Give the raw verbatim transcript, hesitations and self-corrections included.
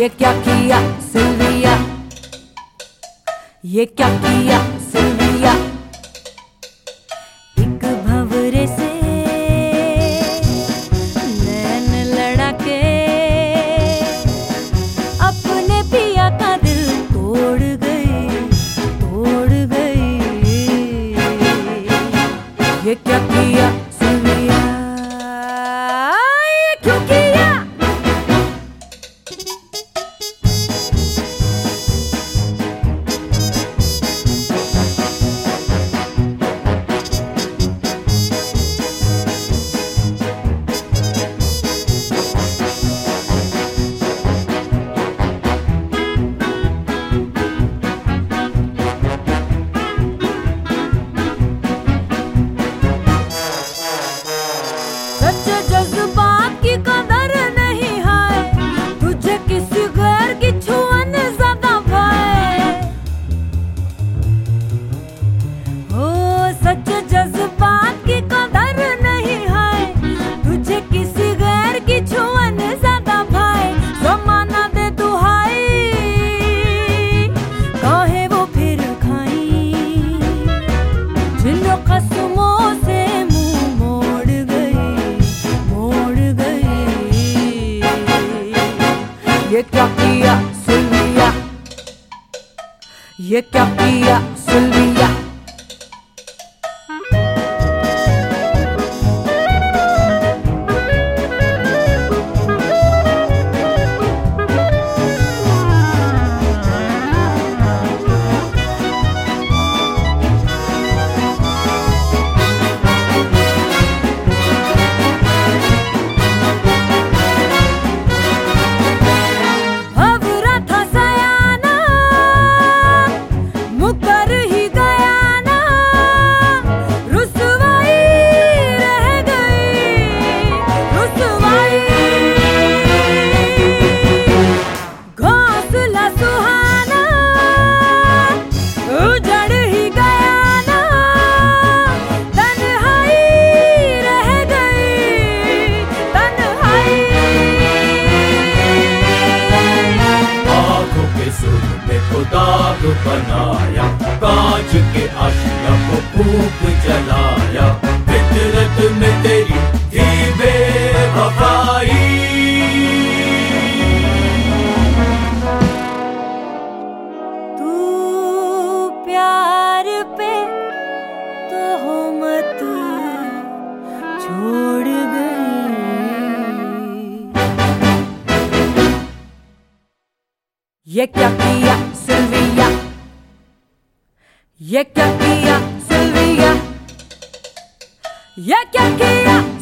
ये क्या किया सिल्विया, ये क्या किया सिल्विया। एक भंवरे से नैन लड़ा के अपने पिया का दिल तोड़ गई, तोड़ गई। ये क्या किया सिल्विया, ये क्यों किया। सच्चे जज्बात की कदर नहीं है, तुझे किसी गैर की छुअन ज्यादा भाए। हो सच्चे जज्बात की कदर नहीं है, तुझे किसी गैर की छुअन ज्यादा भाए। जमाना दे दुहाई, काहे वो फिर खाई, जिन कसमों से ये क्या किया सिल्विया, ये क्या किया सिल्विया। दाग बनाया कांच के आशिया को खूब जलाया, फितरत में तेरी थी बेवफाई। तू प्यार पे तो हो मत छोड़ गई। ये क्या किया सिल्विया, ये क्या किया सिल्विया, ये क्या किया।